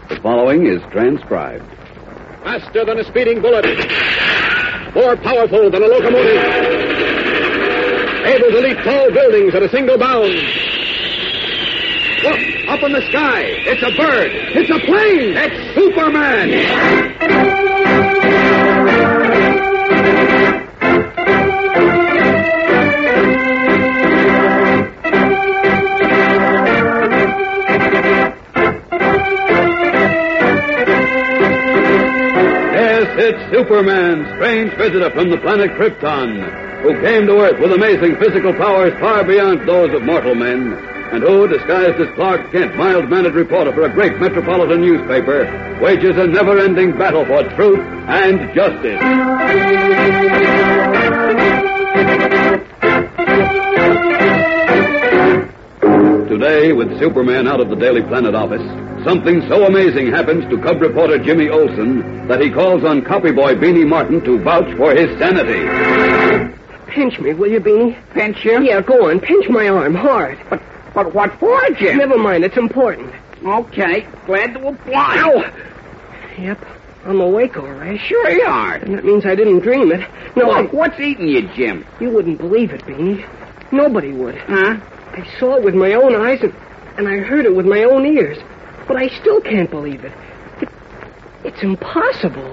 The following is transcribed. Faster than a speeding bullet. More powerful than a locomotive. Able to leap tall buildings at a single bound. Look, up in the sky. It's a bird. It's a plane. It's Superman. It's Superman, strange visitor from the planet Krypton, who came to Earth with amazing physical powers far beyond those of mortal men, and who, disguised as Clark Kent, mild-mannered reporter for a great metropolitan newspaper, wages a never-ending battle for truth and justice. Today, with Superman out of the Daily Planet office, something so amazing happens to cub reporter Jimmy Olsen that he calls on copyboy Beanie Martin to vouch for his sanity. Pinch me, will you, Beanie? Pinch you? Yeah, go on. Pinch my arm hard. But what for, Jim? Never mind. It's important. Okay. Glad to oblige. Ow! Yep. I'm awake, all right. Sure you are. And that means I didn't dream it. No, Look, what's eating you, Jim? You wouldn't believe it, Beanie. Nobody would. Huh? I saw it with my own eyes, and I heard it with my own ears. But I still can't believe it. It's impossible.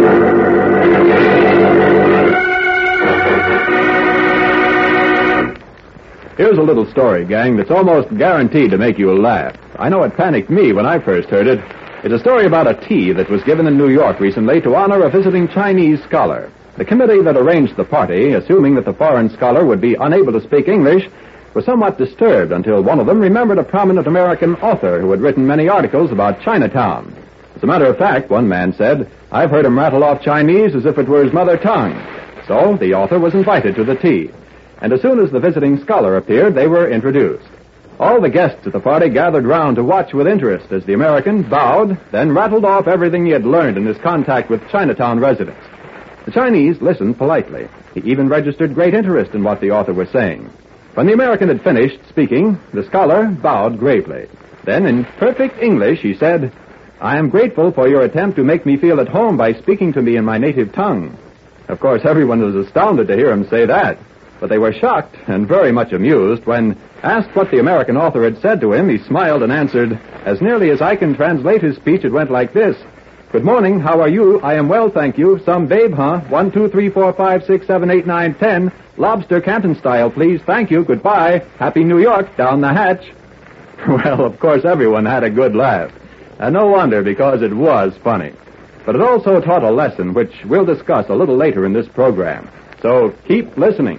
Here's a little story, gang, that's almost guaranteed to make you laugh. I know it panicked me when I first heard it. It's a story about a tea that was given in New York recently to honor a visiting Chinese scholar. The committee that arranged the party, assuming that the foreign scholar would be unable to speak English, was somewhat disturbed until one of them remembered a prominent American author who had written many articles about Chinatown. As a matter of fact, one man said, "I've heard him rattle off Chinese as if it were his mother tongue." So the author was invited to the tea. And as soon as the visiting scholar appeared, they were introduced. All the guests at the party gathered round to watch with interest as the American bowed, then rattled off everything he had learned in his contact with Chinatown residents. The Chinese listened politely. He even registered great interest in what the author was saying. When the American had finished speaking, the scholar bowed gravely. Then, in perfect English, he said, "I am grateful for your attempt to make me feel at home by speaking to me in my native tongue." Of course, everyone was astounded to hear him say that. But they were shocked and very much amused when, asked what the American author had said to him, he smiled and answered, "As nearly as I can translate his speech, it went like this. Good morning, how are you? I am well, thank you. Some babe, huh? 1, 2, 3, 4, 5, 6, 7, 8, 9, 10. Lobster Canton style, please. Thank you. Goodbye. Happy New York. Down the hatch." Well, of course, everyone had a good laugh. And no wonder, because it was funny. But it also taught a lesson, which we'll discuss a little later in this program. So keep listening.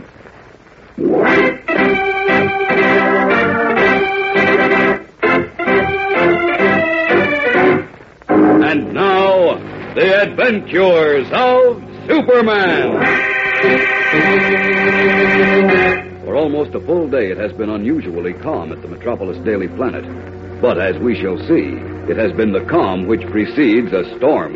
And now, the adventures of Superman. For almost a full day, it has been unusually calm at the Metropolis Daily Planet. But as we shall see, it has been the calm which precedes a storm.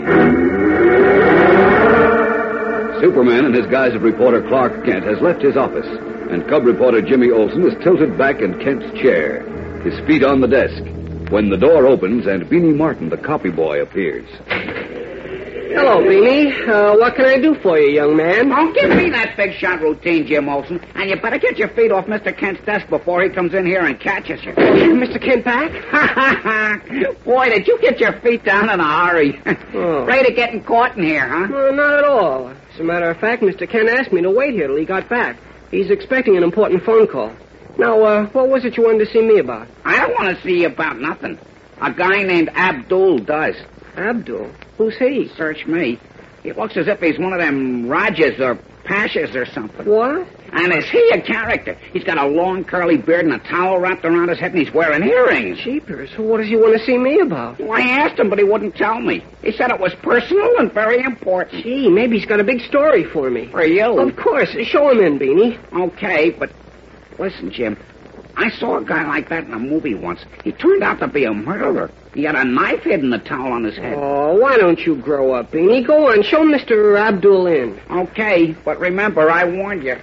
Superman, in his guise of reporter Clark Kent, has left his office, and cub reporter Jimmy Olsen is tilted back in Kent's chair, his feet on the desk, when the door opens and Beanie Martin, the copy boy, appears. Hello, Beanie. What can I do for you, young man? Don't give me that big shot routine, Jim Olsen. And you better get your feet off Mr. Kent's desk before he comes in here and catches you. Mr. Kent back? Boy, did you get your feet down in a hurry. Oh. Afraid of getting caught in here, huh? No, not at all. As a matter of fact, Mr. Kent asked me to wait here till he got back. He's expecting an important phone call. Now, what was it you wanted to see me about? I don't want to see you about nothing. A guy named Abdul does. Abdul? Who's he? Search me. He looks as if he's one of them Rajas or Pashas or something. What? And is he a character? He's got a long curly beard and a towel wrapped around his head, and he's wearing earrings. Jeepers. What does he want to see me about? Well, I asked him, but he wouldn't tell me. He said it was personal and very important. Gee, maybe he's got a big story for me. For you? Of course. Show him in, Beanie. Okay, but listen, Jim. I saw a guy like that in a movie once. He turned out to be a murderer. He had a knife hidden in the towel on his head. Oh, why don't you grow up, Beanie? Go on, show Mr. Abdul in. Okay, but remember, I warned you.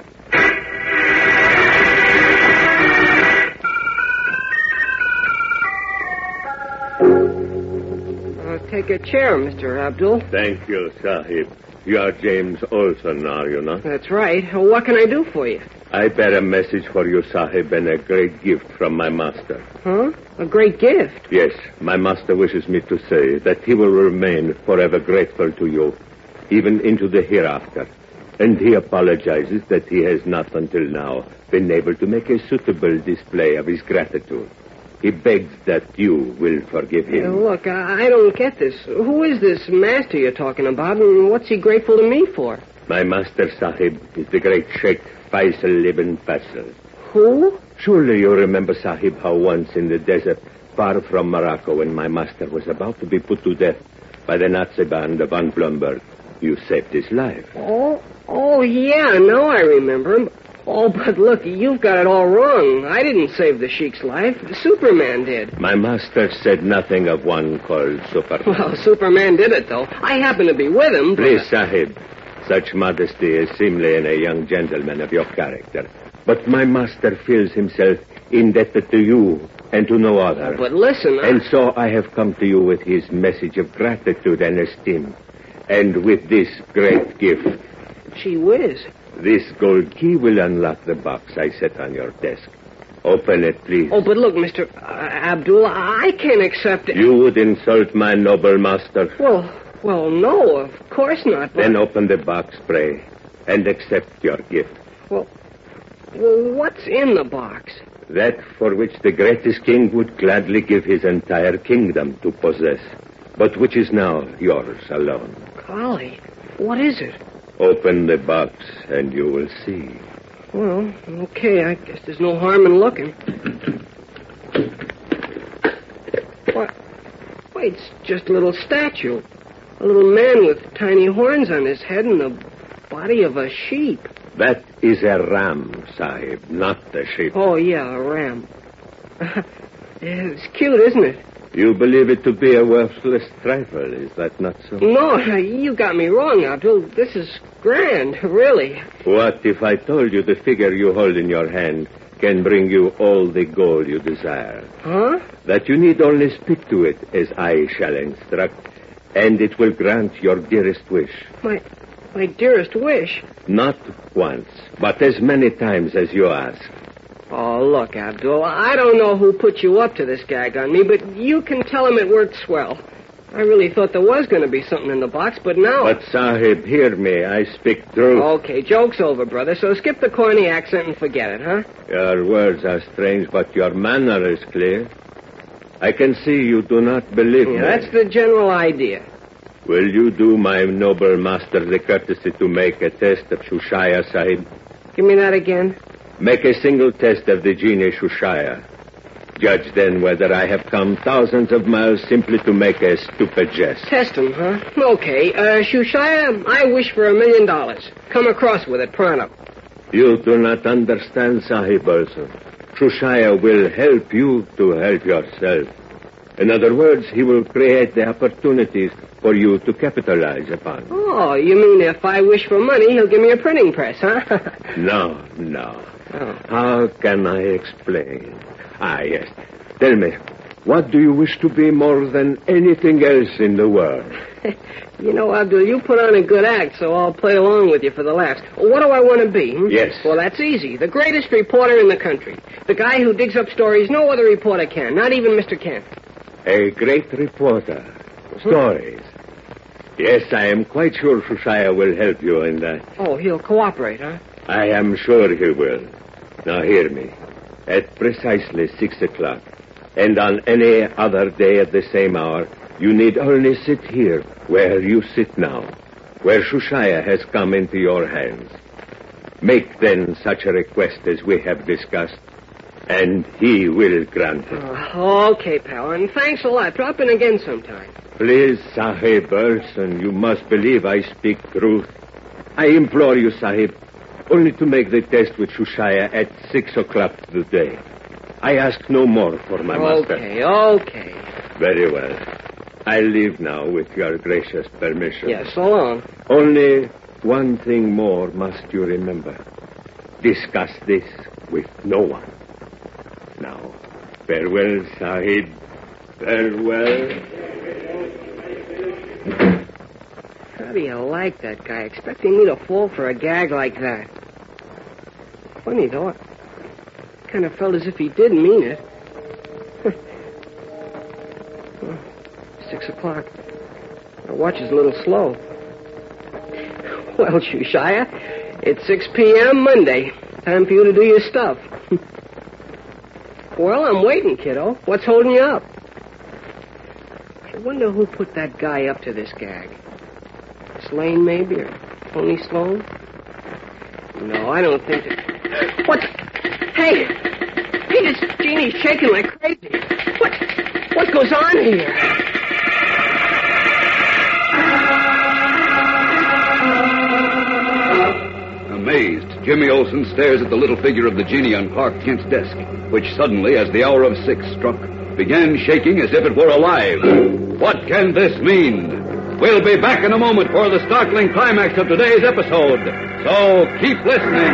take a chair, Mr. Abdul. Thank you, Sahib. You are James Olson, are you not? That's right. What can I do for you? I bear a message for you, Sahib, and a great gift from my master. Huh? A great gift? Yes, my master wishes me to say that he will remain forever grateful to you, even into the hereafter. And he apologizes that he has not until now been able to make a suitable display of his gratitude. He begs that you will forgive him. Look, I don't get this. Who is this master you're talking about, and what's he grateful to me for? My master, Sahib, is the great Sheikh Faisal ibn Faisal. Who? Surely you remember, Sahib, how once in the desert, far from Morocco, when my master was about to be put to death by the Nazi band of von Blomberg, you saved his life. Oh, yeah, now I remember him. Oh, but look, you've got it all wrong. I didn't save the Sheik's life. Superman did. My master said nothing of one called Superman. Well, Superman did it, though. I happened to be with him, but... Please, Sahib, such modesty is seemly in a young gentleman of your character. But my master feels himself indebted to you and to no other. But listen, And so I have come to you with his message of gratitude and esteem. And with this great gift. Gee whiz. This gold key will unlock the box I set on your desk. Open it, please. Oh, but look, Mr. Abdul, I can't accept it. You would insult my noble master. Well, no, of course not. But... Then open the box, pray, and accept your gift. Well, what's in the box? That for which the greatest king would gladly give his entire kingdom to possess, but which is now yours alone. Golly, what is it? Open the box, and you will see. Well, okay, I guess there's no harm in looking. What? Wait, it's just a little statue. A little man with tiny horns on his head and the body of a sheep. That is a ram, Sahib, not a sheep. Oh, yeah, a ram. It's cute, isn't it? You believe it to be a worthless trifle, is that not so? No, you got me wrong, Abdul. This is grand, really. What if I told you the figure you hold in your hand can bring you all the gold you desire? Huh? That you need only speak to it as I shall instruct, and it will grant your dearest wish. My dearest wish? Not once, but as many times as you ask. Oh, look, Abdul, I don't know who put you up to this gag on me, but you can tell him it worked swell. I really thought there was going to be something in the box, but now... But, Sahib, hear me. I speak truth. Okay, joke's over, brother, so skip the corny accent and forget it, huh? Your words are strange, but your manner is clear. I can see you do not believe me. That's the general idea. Will you do my noble master the courtesy to make a test of Shushaya, Sahib? Give me that again. Make a single test of the genie Shushaya. Judge then whether I have come thousands of miles simply to make a stupid jest. Test him, huh? Okay. Shushaya, I wish for $1 million. Come across with it pronto. You do not understand, Sahib Olson. Shushaya will help you to help yourself. In other words, he will create the opportunities for you to capitalize upon. Oh, you mean if I wish for money, he'll give me a printing press, huh? No. Oh. How can I explain? Yes. Tell me, what do you wish to be more than anything else in the world? You know, Abdul, you put on a good act, so I'll play along with you for the laughs. What do I want to be? Yes. Well, that's easy. The greatest reporter in the country. The guy who digs up stories no other reporter can, not even Mr. Kent. A great reporter. Stories. Yes, I am quite sure Shushaya will help you in that. Oh, he'll cooperate, huh? I am sure he will. Now hear me. At precisely 6 o'clock, and on any other day at the same hour, you need only sit here where you sit now, where Shushaya has come into your hands. Make then such a request as we have discussed, and he will grant it. Okay, pal, and thanks a lot. Drop in again sometime. Please, Sahib Olson, you must believe I speak truth. I implore you, Sahib, only to make the test with Shushaya at 6 o'clock today. I ask no more for my master. Okay. Very well. I leave now with your gracious permission. Yes, so long. Only one thing more must you remember. Discuss this with no one. Now, farewell, Sahib. Farewell. do you like that guy, expecting me to fall for a gag like that? Funny, though. I kind of felt as if he did mean it. 6 o'clock. My watch is a little slow. Well, Shushiah, it's 6 p.m. Monday. Time for you to do your stuff. Well, I'm waiting, kiddo. What's holding you up? I wonder who put that guy up to this gag. Slane, maybe, or Tony Sloan? No, I don't think that... What? Hey, this genie's shaking like crazy. What goes on here? Amazed, Jimmy Olsen stares at the little figure of the genie on Clark Kent's desk, which suddenly, as the hour of 6 struck, began shaking as if it were alive. What can this mean? We'll be back in a moment for the startling climax of today's episode. So keep listening.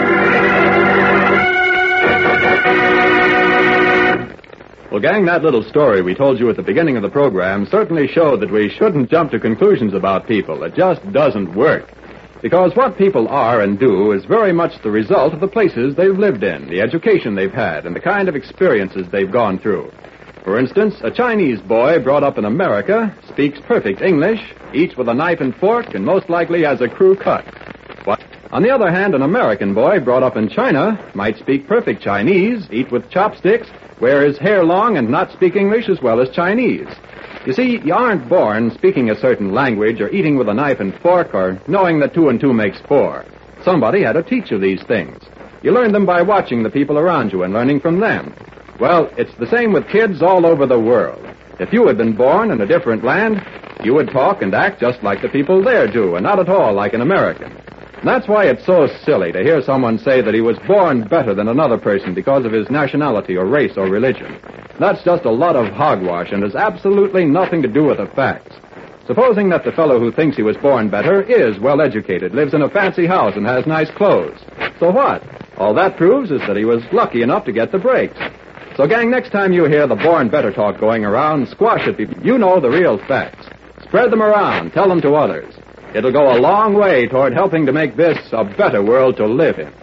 Well, gang, that little story we told you at the beginning of the program certainly showed that we shouldn't jump to conclusions about people. It just doesn't work. Because what people are and do is very much the result of the places they've lived in, the education they've had, and the kind of experiences they've gone through. For instance, a Chinese boy brought up in America speaks perfect English, eats with a knife and fork, and most likely has a crew cut. But on the other hand, an American boy brought up in China might speak perfect Chinese, eat with chopsticks, wear his hair long, and not speak English as well as Chinese. You see, you aren't born speaking a certain language or eating with a knife and fork or knowing that 2 and 2 makes 4. Somebody had to teach you these things. You learn them by watching the people around you and learning from them. Well, it's the same with kids all over the world. If you had been born in a different land, you would talk and act just like the people there do, and not at all like an American. And that's why it's so silly to hear someone say that he was born better than another person because of his nationality or race or religion. That's just a lot of hogwash and has absolutely nothing to do with the facts. Supposing that the fellow who thinks he was born better is well-educated, lives in a fancy house, and has nice clothes. So what? All that proves is that he was lucky enough to get the breaks. So, gang, next time you hear the born better talk going around, squash it, people. You know the real facts. Spread them around. Tell them to others. It'll go a long way toward helping to make this a better world to live in.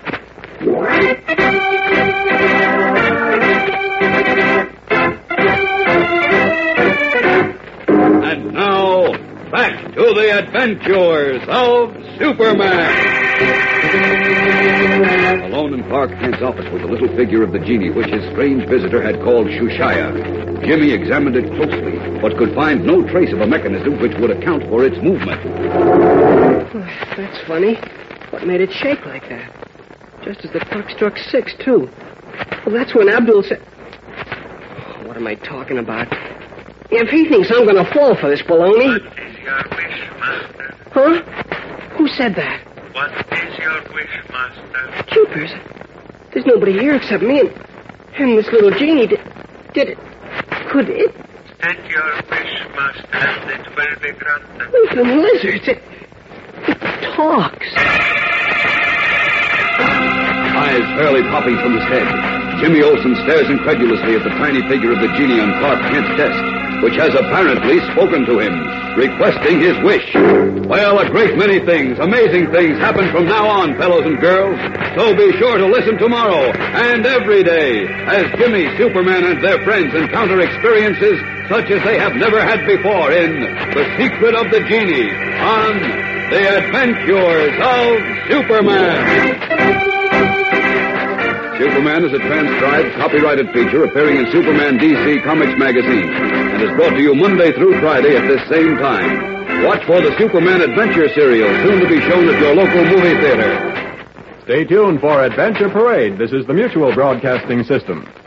And now, back to the adventures of Superman. Alone in Clark Kent's office with the little figure of the genie, which his strange visitor had called Shushiah, Jimmy examined it closely, but could find no trace of a mechanism which would account for its movement. That's funny. What made it shake like that? Just as the clock struck 6, too. Well, that's when Abdul said... Oh, what am I talking about? If he thinks I'm going to fall for this baloney... What is your wish, Master? Huh? Who said that? What is your wish, Master? Jeepers. There's nobody here except me and this little genie. Did it... Could it... State your wish, Master, and it will be granted. Little lizards. It talks. Eyes fairly popping from his head, Jimmy Olsen stares incredulously at the tiny figure of the genie on Clark Kent's desk, which has apparently spoken to him, requesting his wish. Well, a great many things, amazing things, happen from now on, fellows and girls. So be sure to listen tomorrow and every day as Jimmy, Superman, and their friends encounter experiences such as they have never had before in The Secret of the Genie on The Adventures of Superman. Superman is a transcribed, copyrighted feature appearing in Superman DC Comics magazine and is brought to you Monday through Friday at this same time. Watch for the Superman Adventure serial, soon to be shown at your local movie theater. Stay tuned for Adventure Parade. This is the Mutual Broadcasting System.